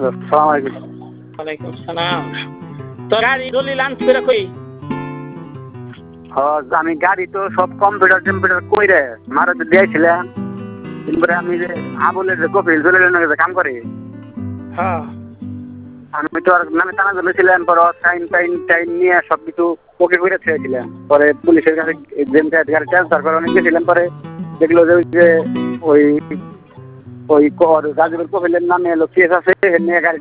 আসসালামু আলাইকুম। ওয়ালাইকুম সালাম। তো গাড়ি দলিল আনছি করে কই? আমি গাড়ি তো সব কম্পিউটার কইরে মারুতি দিয়েছিলাম। তারপরে আমি যে আবুলের যে কপিল জলিলের কাম করে, হ্যাঁ আমি তো আর নামে টানা ধরেছিলাম, পরে টাইন নিয়ে সবকিছু ওকে করে ছেড়েছিলাম। পরে পুলিশের কাছে গাড়ি ট্রান্সফার করে অনেক গেছিলাম। পরে দেখলো যে ওই গাজীপুর কপিলের নামে এলো কেস আছে, নিয়ে গাড়ি